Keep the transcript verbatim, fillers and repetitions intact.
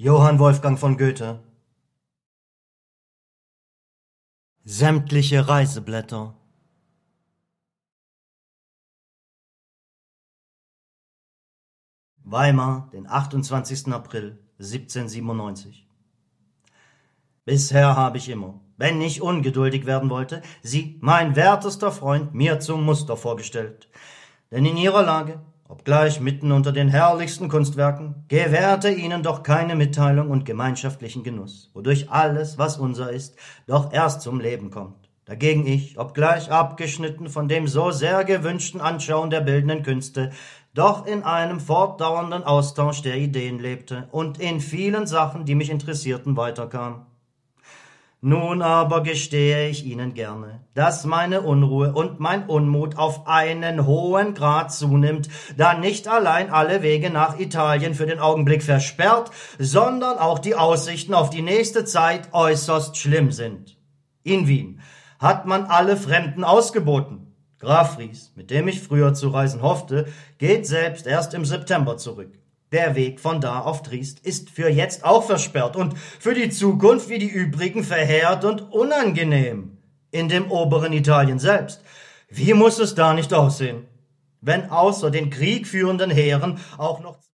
Johann Wolfgang von Goethe. Sämtliche Reiseblätter. Weimar, den achtundzwanzigsten April siebzehnhundertsiebenundneunzig. Bisher habe ich immer, wenn ich ungeduldig werden wollte, Sie, mein wertester Freund, mir zum Muster vorgestellt. Denn in ihrer Lage, obgleich mitten unter den herrlichsten Kunstwerken, gewährte ihnen doch keine Mitteilung und gemeinschaftlichen Genuss, wodurch alles, was unser ist, doch erst zum Leben kommt. Dagegen ich, obgleich abgeschnitten von dem so sehr gewünschten Anschauen der bildenden Künste, doch in einem fortdauernden Austausch der Ideen lebte und in vielen Sachen, die mich interessierten, weiterkam. Nun aber gestehe ich Ihnen gerne, dass meine Unruhe und mein Unmut auf einen hohen Grad zunimmt, da nicht allein alle Wege nach Italien für den Augenblick versperrt, sondern auch die Aussichten auf die nächste Zeit äußerst schlimm sind. In Wien hat man alle Fremden ausgeboten. Graf Fries, mit dem ich früher zu reisen hoffte, geht selbst erst im September zurück. Der Weg von da auf Triest ist für jetzt auch versperrt und für die Zukunft wie die übrigen verheert und unangenehm. In dem oberen Italien selbst. Wie muss es da nicht aussehen? Wenn außer den kriegführenden Heeren auch noch